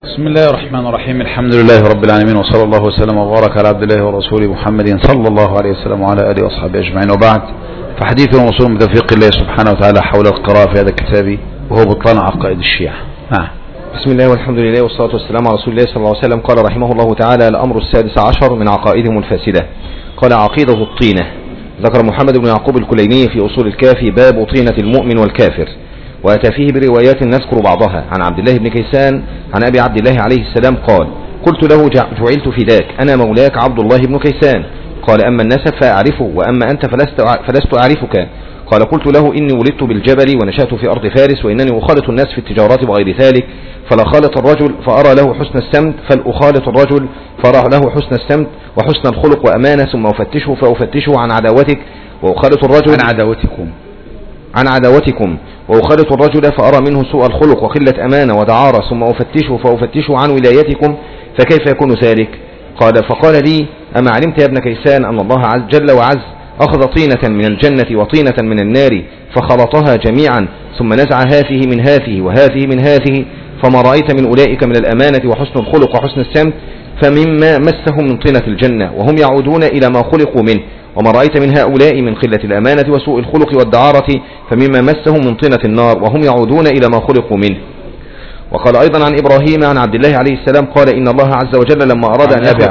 بسم الله الرحمن الرحيم. الحمد لله رب العالمين، وصلى الله وسلم وبارك على عبد الله ورسوله محمد صلى الله عليه وسلم وعلى آله وأصحابه أجمعين، وبعد فحديث وصول من توفيق الله سبحانه وتعالى حول القراءة في هذا الكتاب وهو بطلان عقائد الشيعة. بسم الله والحمد لله والصلاة والسلام على رسول الله صلى الله عليه وسلم. قال رحمه الله تعالى: الأمر السادس عشر من عقائدهم الفاسدة. قال: عقيدة الطينة. ذكر محمد بن يعقوب الكليني في أصول الكافي باب طينة المؤمن والكافر، وأتى فيه بروايات نذكر بعضها. عن عبد الله بن كيسان عن أبي عبد الله عليه السلام قال: قلت له: جعلت فداك، أنا مولاك عبد الله بن كيسان. قال: أما النسب فأعرفه، وأما أنت فلست أعرفك. قال: قلت له: إني ولدت بالجبل ونشأت في أرض فارس، وإنني أخالط الناس في التجارات وغير ذلك، فلا خالط الرجل فأرى له حسن السمت، فالأخالط الرجل فأرى له حسن السمت وحسن الخلق وأمانة، ثم أفتشه فأفتشه عن عداوتك، وأخالط الرجل عن عداوتكم وأخالط الرجل فأرى منه سوء الخلق وقلة أمانة ودعارة، ثم أفتشه فأفتشه عن ولايتكم، فكيف يكون ذلك؟ فقال لي: أما علمت يا ابن كيسان أن الله عز جل وعز أخذ طينة من الجنة وطينة من النار فخلطها جميعا، ثم نزع هذه من هذه وهذه من هذه، فما رأيت من أولئك من الأمانة وحسن الخلق وحسن السمت فمما مسهم من طينة الجنة وهم يعودون إلى ما خلقوا منه، وما رأيت من هؤلاء من قلة الأمانة وسوء الخلق والدعارة فمما مسهم من طينة النار وهم يعودون إلى ما خلقوا منه. وقال أيضا عن إبراهيم عن عبد الله عليه السلام قال: إن الله عز وجل لما أراد أن يخلق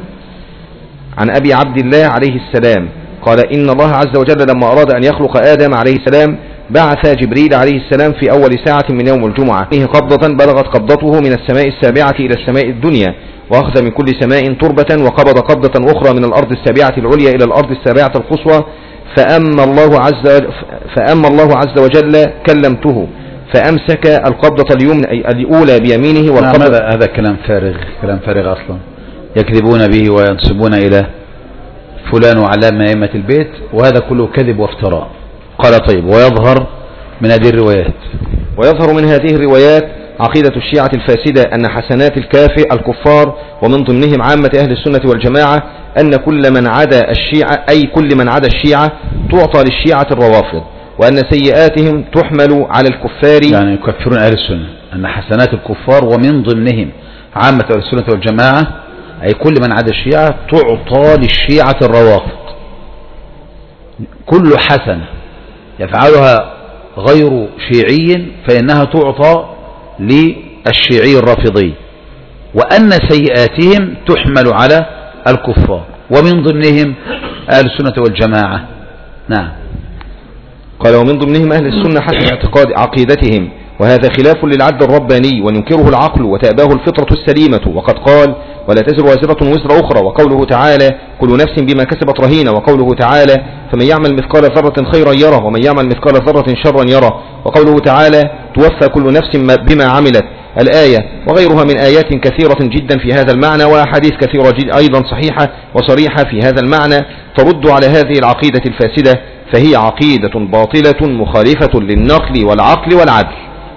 عن أبي عبد الله عليه السلام قال: إن الله عز وجل لما أراد أن يخلق آدم عليه السلام بعث جبريل عليه السلام في أول ساعة من يوم الجمعة فيه قبضة بلغت قبضته من السماء السابعة إلى السماء الدنيا، وأخذ من كل سماء تربة، وقبض قبضة أخرى من الأرض السابعة العليا إلى الأرض السابعة القصوى، فأما الله عز وجل كلمته فأمسك القبضة الأولى بيمينه والقبضة. هذا كلام فارغ أصلا، يكذبون به وينسبون إلى فلان وعلام أئمة البيت، وهذا كله كذب وافتراء. قال: طيب، ويظهر من هذه الروايات عقيدة الشيعة الفاسدة أن حسنات الكفار ومن ضمنهم عامة أهل السنة والجماعة أن كل من عدا الشيعة تعطى للشيعة الروافض، وأن سيئاتهم تحمل على الكفار، يعني يكفرون أهل السنة أن حسنات الكفار ومن ضمنهم عامة أهل السنة والجماعة أي كل من عدا الشيعة تعطى للشيعة الروافض. كل حسنة يفعلها غير شيعي فإنها تعطى للشيعي الرافضي، وأن سيئاتهم تحمل على الكفار ومن ضمنهم أهل السنة والجماعة. نعم. قال: ومن ضمنهم أهل السنة حسن اعتقاد عقيدتهم، وهذا خلاف للعدل الرباني وينكره العقل وتأباه الفطرة السليمة، وقد قال: ولا تزر وازرة وزر أخرى، وقوله تعالى: كل نفس بما كسبت رهينة، وقوله تعالى: فمن يعمل مثقال ذرة خيرا يره ومن يعمل مثقال ذرة شرا يره، وقوله تعالى: توفى كل نفس بما عملت، الآية، وغيرها من آيات كثيرة جدا في هذا المعنى، وأحاديث كثيرة أيضا صحيحة وصريحة في هذا المعنى ترد على هذه العقيدة الفاسدة، فهي عقيدة باطلة مخالفة للنقل والعقل والعدل.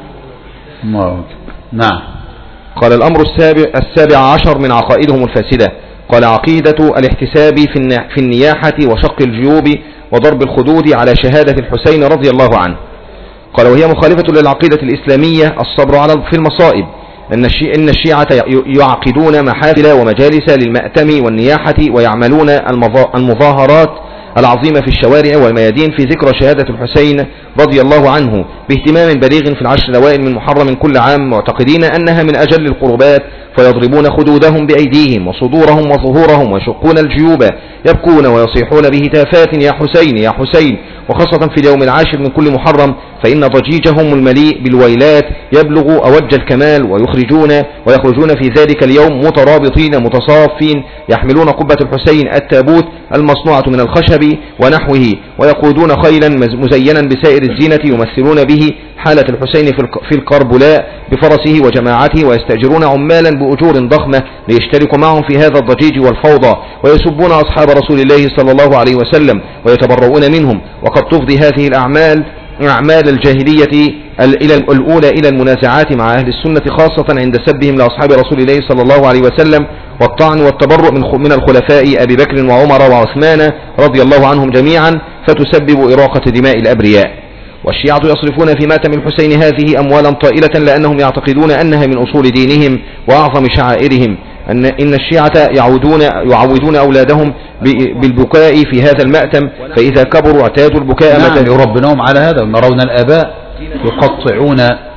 نعم. قال: الأمر السابع عشر من عقائدهم الفاسدة. قال: عقيدة الاحتساب في النياحة وشق الجيوب وضرب الخدود على شهادة الحسين رضي الله عنه. قال: وهي مخالفة للعقيدة الإسلامية الصبر في المصائب، إن الشيعة يعقدون محافل ومجالس للمأتم والنياحة، ويعملون المظاهرات العظيمة في الشوارع والميادين في ذكرى شهادة الحسين رضي الله عنه باهتمام بليغ في العشر الأوائل من محرم كل عام، معتقدين أنها من أجل القربات، فيضربون خدودهم بأيديهم وصدورهم وظهورهم ويشقون الجيوب، يبكون ويصيحون بهتافات: يا حسين يا حسين، وخاصة في اليوم العاشر من كل محرم، فإن ضجيجهم المليء بالويلات يبلغ أوج الكمال، ويخرجون في ذلك اليوم مترابطين متصافين، يحملون قبة الحسين التابوت المصنوعة من الخشب ونحوه، ويقودون خيلا مزينا بسائر الزينة يمثلون به حالة الحسين في الكربلاء بفرسه وجماعته، ويستأجرون عمالا بأجور ضخمة ليشتركوا معهم في هذا الضجيج والفوضى، ويسبون أصحاب رسول الله صلى الله عليه وسلم ويتبرؤون منهم. وقد تفضي هذه أعمال الجاهلية الأولى إلى المنازعات مع أهل السنة، خاصة عند سبهم لأصحاب رسول الله صلى الله عليه وسلم، والطعن والتبرؤ من الخلفاء أبي بكر وعمر وعثمان رضي الله عنهم جميعا، فتسبب إراقة دماء الأبرياء. والشيعة يصرفون في ماتم الحسين هذه أموالا طائلة لأنهم يعتقدون أنها من أصول دينهم وأعظم شعائرهم. إن الشيعة يعودون أولادهم بالبكاء في هذا المأتم، فإذا كبروا اعتادوا البكاء. نعم، يربنهم على هذا. ونرون الآباء يقطعون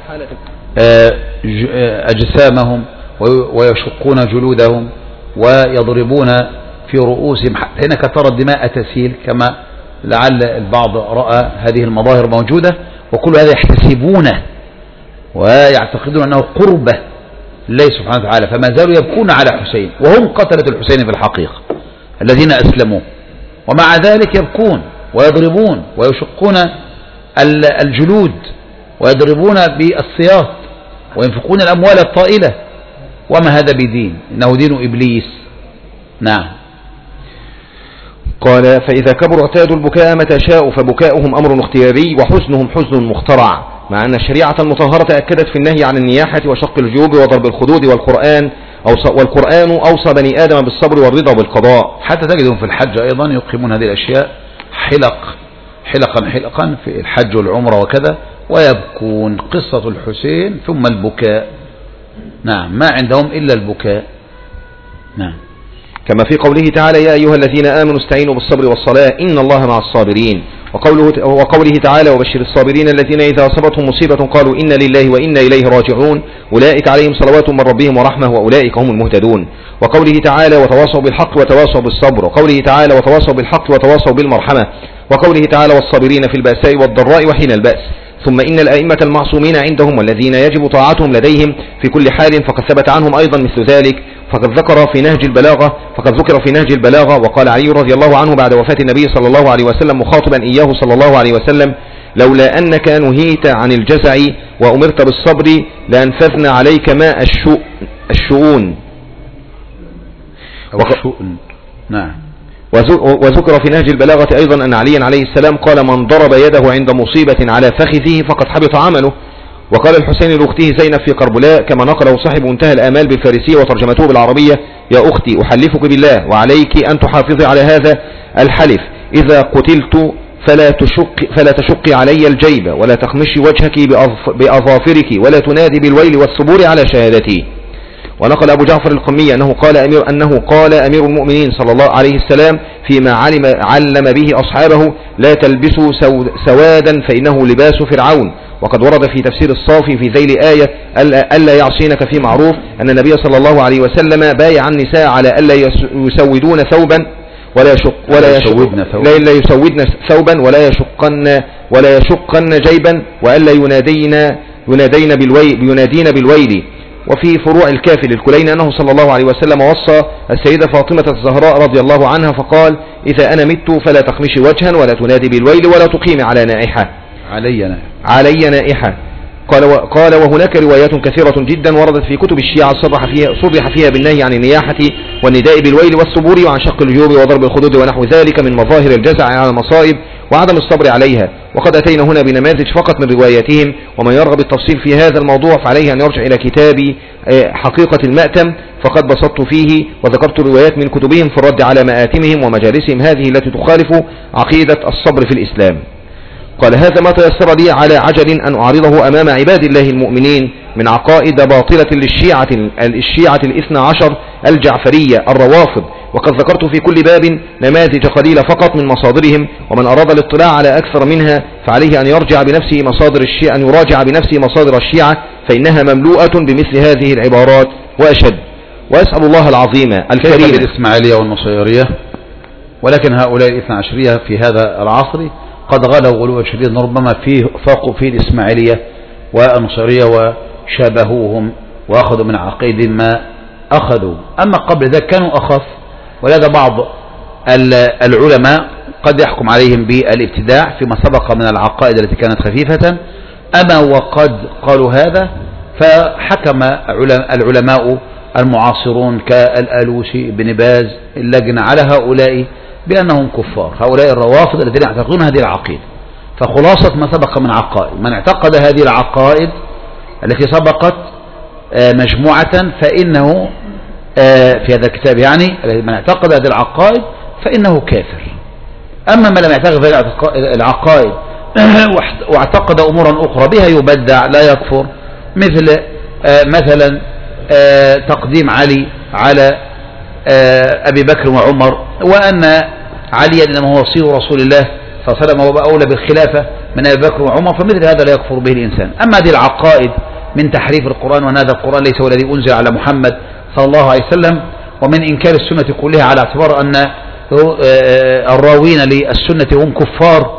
أجسامهم ويشقون جلودهم ويضربون في رؤوسهم هناك ترى الدماء تسيل، كما لعل البعض رأى هذه المظاهر موجودة، وكل هذا يحتسبونه ويعتقدون أنه قربة لله سبحانه وتعالى، فما زالوا يبكون على حسين وهم قتلة الحسين في الحقيقة الذين أسلموا، ومع ذلك يبكون ويضربون ويشقون الجلود ويضربون بالسياط وينفقون الأموال الطائلة. وما هذا بدين؟ إنه دين إبليس. نعم. قال فإذا كبروا اعتادوا البكاء متى شاءوا، فبكاؤهم أمر اختياري وحزنهم حزن مخترع، مع أن الشريعة المطهرة أكدت في النهي عن النياحة وشق الجيوب وضرب الخدود، والقرآن أوصى بني آدم بالصبر والرضا بالقضاء. حتى تجدهم في الحج أيضا يقيمون هذه الأشياء حلقا في الحج والعمرة وكذا، ويبكون قصة الحسين ثم البكاء. نعم، ما عندهم إلا البكاء. نعم. كما في قوله تعالى يا أيها الذين آمنوا استعينوا بالصبر والصلاة إن الله مع الصابرين، وقوله تعالى وبشر الصابرين الذين إذا أصابتهم مصيبة قالوا إنا لله وإنا إليه راجعون أولئك عليهم صلوات من ربهم ورحمة وأولئك هم المهتدون. وقوله تعالى وتواصوا بالحق وتواصوا بالصبر، وقوله تعالى وتواصوا بالحق وتواصوا بالمرحمة، وقوله تعالى والصابرين في البأساء والضراء وحين البأس. ثم إن الأئمة المعصومين عندهم والذين يجب طاعتهم لديهم في كل حال فقد ثبت عنهم أيضا مثل ذلك، فقد ذكر في نهج البلاغة وقال علي رضي الله عنه بعد وفاة النبي صلى الله عليه وسلم مخاطبا إياه صلى الله عليه وسلم لولا أنك نهيت عن الجزع وأمرت بالصبر لأنفذنا عليك ماء الشؤون. نعم. وذكر في نهج البلاغة أيضا أن عليا عليه السلام قال من ضرب يده عند مصيبة على فخذه فقد حبط عمله. وقال الحسين لأخته زينب في كربلاء كما نقله صاحب منتهى الآمال بالفارسية وترجمته بالعربية يا أختي أحلفك بالله وعليك أن تحافظي على هذا الحلف إذا قتلت فلا تشقي علي الجيب ولا تخمشي وجهك بأظافرك ولا تنادي بالويل والثبور على شهادتي. ونقل أبو جعفر القمي أنه قال أمير المؤمنين صلى الله عليه السلام فيما علم به أصحابه لا تلبسوا سوادا فإنه لباس فرعون. وقد ورد في تفسير الصافي في ذيل آية ألا يعصينك في معروف أن النبي صلى الله عليه وسلم بايع النساء على ألا يسودون ثوبا ولا يسودن ثوبا ولا يشقن جيبا وألا ينادين بالويل. وفي فروع الكافي للكلين أنه صلى الله عليه وسلم وصى السيدة فاطمة الزهراء رضي الله عنها فقال إذا أنا مت فلا تخمشي وجها ولا تنادي بالويل ولا تقيمي على نائحة علي نائحة. قال وهناك روايات كثيرة جدا وردت في كتب الشيعة صرح فيها بالنهي عن النياحة والنداء بالويل والثبور وعن شق الجيوب وضرب الخدود ونحو ذلك من مظاهر الجزع على المصائب وعدم الصبر عليها. وقد أتينا هنا بنماذج فقط من رواياتهم، ومن يرغب التفصيل في هذا الموضوع فعليه أن يرجع إلى كتاب حقيقة المأتم فقد بسطت فيه وذكرت روايات من كتبهم في الرد على مآتمهم ومجالسهم هذه التي تخالف عقيدة الصبر في الإسلام. قال هذا ما تيسر لي على عجل أن أعرضه أمام عباد الله المؤمنين من عقائد باطلة للشيعة الاثنى عشر الجعفرية الروافض، وقد ذكرت في كل باب نماذج قليلة فقط من مصادرهم، ومن أراد الاطلاع على أكثر منها فعليه أن يراجع بنفسه مصادر الشيعة فإنها مملوءة بمثل هذه العبارات وأشد. وأسأل الله العظيم الكريم الإسماعيلية والنصيرية، ولكن هؤلاء الاثنى عشرية في هذا العصر قد غلوا غلوا شديدا، ربما فاقوا في الإسماعيلية والنصيرية وشابهوهم وأخذوا من عقيد ما أخذوا. أما قبل ذلك كانوا أخف، ولهذا بعض العلماء قد يحكم عليهم بالابتداع فيما سبق من العقائد التي كانت خفيفة. أما وقد قالوا هذا فحكم العلماء المعاصرون كالآلوسي بن باز اللجنة على هؤلاء بأنهم كفار، هؤلاء الروافض الذين يعتقدون هذه العقيدة. فخلاصة ما سبق من عقائد من اعتقد هذه العقائد التي سبقت مجموعة فإنه في هذا الكتاب يعني من اعتقد هذه العقائد فإنه كافر. أما من لم يعتقد هذه العقائد واعتقد أمورا أخرى بها يبدع لا يكفر، مثل مثلا تقديم علي على أبي بكر وعمر، وأن عليا إنما هو وصي رسول الله صلى الله عليه وسلم وهو أولى بالخلافة من أبي بكر وعمر، فمثل هذا لا يكفر به الإنسان. أما هذه العقائد من تحريف القرآن، وأن هذا القرآن ليس هو الذي أنزل على محمد صلى الله عليه وسلم، ومن إنكار السنة كلها على اعتبار أن الراوين للسنة هم كفار،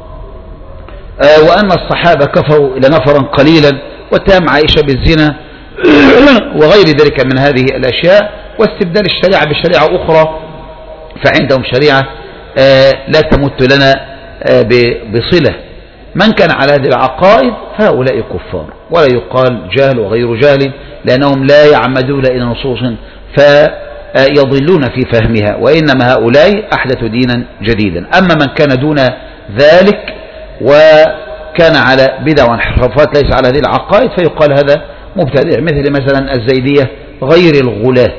وأن الصحابة كفروا إلى نفرا قليلا، واتهام عائشة بالزنا وغير ذلك من هذه الأشياء، واستبدال الشريعة بشريعة أخرى، فعندهم شريعة لا تمت لنا بصلة. من كان على هذه العقائد فهؤلاء كفار، ولا يقال جاهل وغير جاهل، لأنهم لا يعمدون إلى نصوص فيضلون في فهمها، وإنما هؤلاء أحدثوا دينا جديدا. أما من كان دون ذلك وكان على بدع وانحرافات ليس على هذه العقائد فيقال هذا مبتدع، مثل مثلا الزيدية غير الغلاة.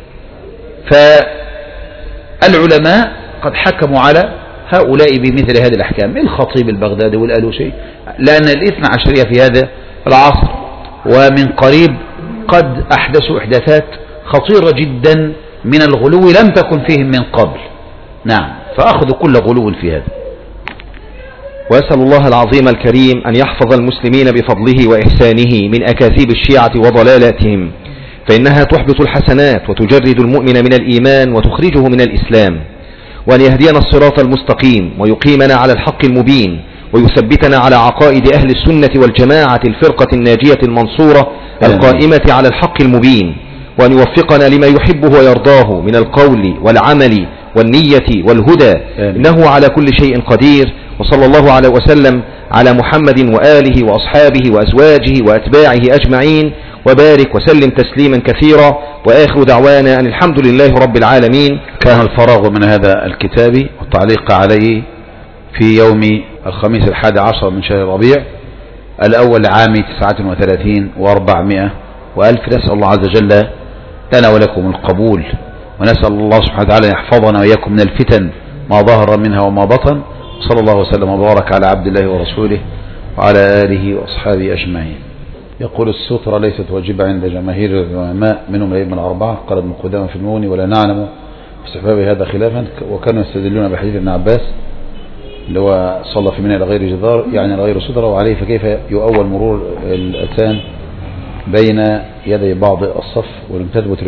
فالعلماء قد حكموا على هؤلاء بمثل هذه الأحكام، الخطيب البغدادي والألوسي، لأن الاثنى عشرية في هذا العصر ومن قريب قد أحدثوا إحداثات خطيرة جدا من الغلو لم تكن فيهم من قبل. نعم، فأخذوا كل غلو في هذا. وأسأل الله العظيم الكريم أن يحفظ المسلمين بفضله وإحسانه من أكاذيب الشيعة وضلالاتهم، فإنها تحبط الحسنات وتجرد المؤمن من الإيمان وتخرجه من الإسلام، وأن يهدينا الصراط المستقيم ويقيمنا على الحق المبين ويثبتنا على عقائد أهل السنة والجماعة الفرقة الناجية المنصورة القائمة على الحق المبين، وأن يوفقنا لما يحبه ويرضاه من القول والعمل والنية والهدى، إنه على كل شيء قدير. وصلى الله عليه وسلم على محمد وآله وأصحابه وأزواجه وأتباعه أجمعين، وبارك وسلم تسليما كثيرا، وآخر دعوانا أن الحمد لله رب العالمين. كان الفراغ من هذا الكتاب والتعليق عليه في يوم الخميس 11 من شهر ربيع الأول عام 39 و400 وألف. نسأل الله عز وجل لنا ولكم القبول، ونسأل الله سبحانه وتعالى يحفظنا وإياكم من الفتن ما ظهر منها وما بطن. صلى الله وسلم وبارك على عبد الله ورسوله وعلى آله وأصحابه أجمعين. يقول السترة ليست واجبة عند جماهير العلماء منهم الأئمة الأربعة، قال ابن قدامة في المغني، ولا نعلم في استحباب هذا خلافا، وكانوا يستدلون بحديث ابن عباس اللي هو صلى في منى إلى غير جدار يعني إلى غير سترة، وعليه فكيف يؤول مرور الأتان بين يدي بعض الصف، ولم تثبت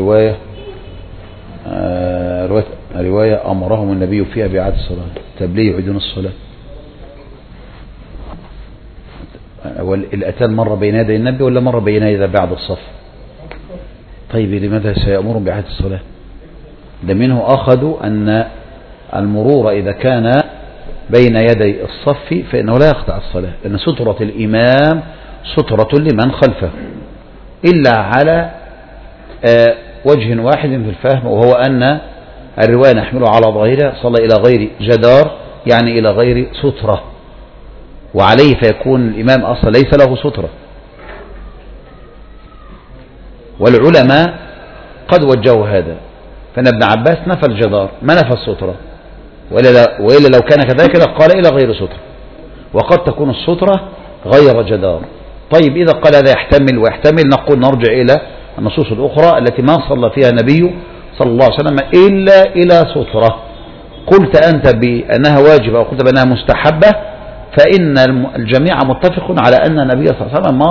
رواية أمرهم النبي فيها بإعادة الصلاة. طب ليه يعيدون الصلاة؟ الأتان مرة بين يدي النبي ولا مرة بين يدي بعض الصف؟ طيب لماذا سيأمرهم بإعادة الصلاة؟ ده منه أخذوا أن المرور إذا كان بين يدي الصف فإنه لا يقطع الصلاة، لأن سترة الإمام سترة لمن خلفه، إلا على وجه واحد في الفهم، وهو أن الرواية نحمله على ظاهرها صلى إلى غير جدار يعني إلى غير سترة، وعليه فيكون الإمام أصلا ليس له سترة. والعلماء قد وجهوا هذا، فإن ابن عباس نفى الجدار ما نفى السترة، وإلا لو كان كذلك قال إلى غير سترة، وقد تكون السترة غير جدار. طيب إذا قال هذا يحتمل ويحتمل، نقول نرجع إلى النصوص الأخرى التي ما صلى فيها النبي صلى الله عليه وسلم إلا إلى سترة. قلت أنت بأنها واجبة وقلت بأنها مستحبة، فإن الجميع متفق على أن النبي صلى الله عليه وسلم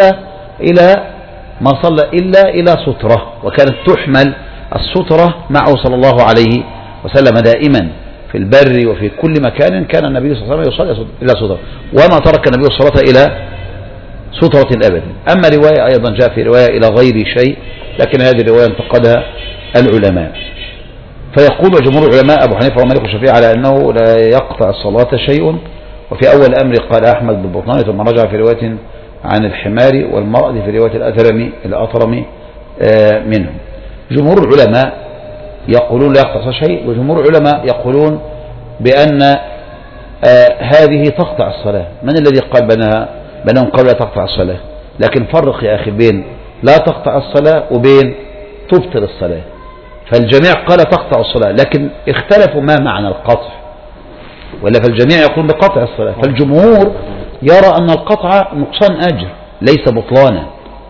ما صلى إلا إلى سترة، وكانت تحمل السترة معه صلى الله عليه وسلم دائما في البر وفي كل مكان كان النبي صلى الله عليه وسلم يصلي إلى سترة، وما ترك النبي الصلاة إلى سترة أبدا. أما رواية أيضا جاء في رواية إلى غير شيء، لكن هذه الرواية انتقدها العلماء. فيقول جمهور العلماء أبو حنيفة ومالك والشافعي على أنه لا يقطع الصلاة شيء. وفي أول أمر قال أحمد بالبطنان، ثم رجع في رواية عن الحمار والمرأة في رواية الأطرم منهم. جمهور العلماء يقولون لا يقطع شيء، وجمهور العلماء يقولون بأن هذه تقطع الصلاة. من الذي قال بأنهم قالوا لا تقطع الصلاة؟ لكن فرق يا أخي بين لا تقطع الصلاة وبين تبطل الصلاة. فالجميع قال تقطع الصلاة، لكن اختلفوا ما معنى القطع. ولا فالجميع يقول بقطع الصلاة. فالجمهور يرى أن القطع نقصان أجر ليس بطلانا،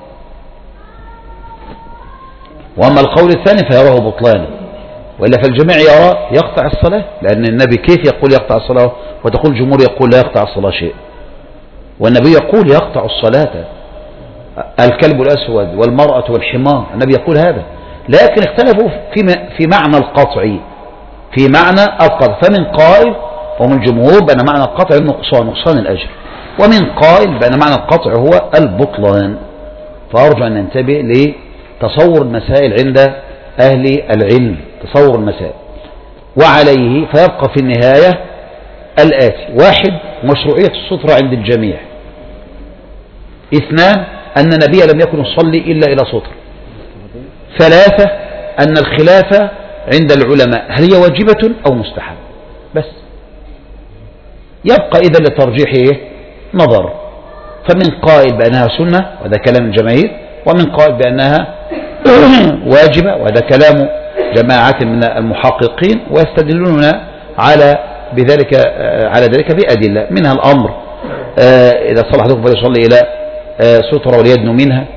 وأما القول الثاني فيراه بطلانا، ولا فالجميع يرى يقطع الصلاة، لأن النبي كيف يقول يقطع الصلاة وتقول الجمهور يقول لا يقطع الصلاة شيء؟ والنبي يقول يقطع الصلاة الكلب الأسود والمرأة والحمار، النبي يقول هذا، لكن اختلفوا في معنى القطع، في معنى القطع. فمن قائل ومن جمهور بأن معنى القطع نقصان الأجر، ومن قائل بأن معنى القطع هو البطلان. فأرجو أن ننتبه لتصور المسائل عند أهل العلم، تصور المسائل. وعليه فيبقى في النهاية الآتي: 1. مشروعية السترة عند الجميع. 2. أن النبي لم يكن يصلي إلا إلى ستر. 3. أن الخلافة عند العلماء هل هي واجبة أو مستحب؟ بس يبقى إذا لترجيحه نظر، فمن قائل بأنها سنة وهذا كلام الجماهير، ومن قائل بأنها واجبة وهذا كلام جماعة من المحققين، ويستدلون على ذلك بأدلة منها الأمر إذا صلى أحدكم فليصلي إلى سترة وليدنو منها،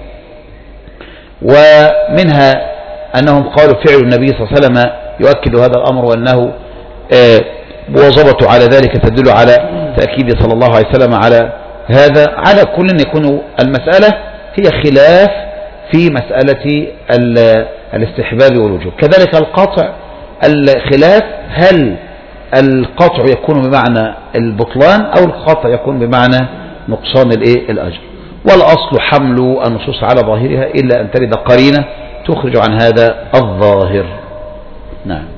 ومنها أنهم قالوا فعل النبي صلى الله عليه وسلم يؤكد هذا الأمر، وأنه مواظبته على ذلك تدل على تأكيد صلى الله عليه وسلم على هذا. على كل يكون المسألة هي خلاف في مسألة الاستحباب والوجوب. كذلك القطع الخلاف، هل القطع يكون بمعنى البطلان أو القطع يكون بمعنى نقصان الأجر. والأصل حمل النصوص على ظاهرها إلا أن ترد قرينة تخرج عن هذا الظاهر. نعم.